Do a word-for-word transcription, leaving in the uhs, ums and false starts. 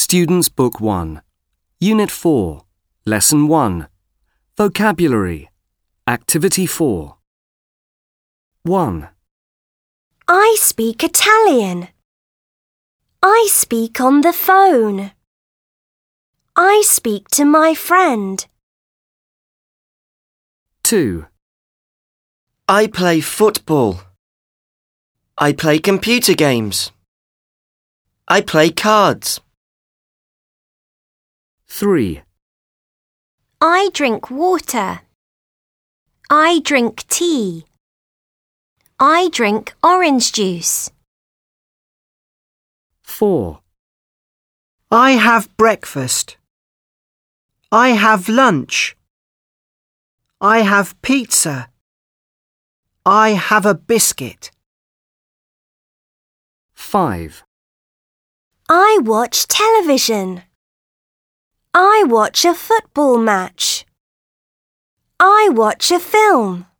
Students Book one, Unit four, Lesson one, Vocabulary, Activity four. one. I speak Italian. I speak on the phone. I speak to my friend. two. I play football. I play computer games. I play cards. three. I drink water. I drink tea. I drink orange juice. four. I have breakfast. I have lunch. I have pizza. I have a biscuit. five. I watch television. I watch a football match. I watch a film.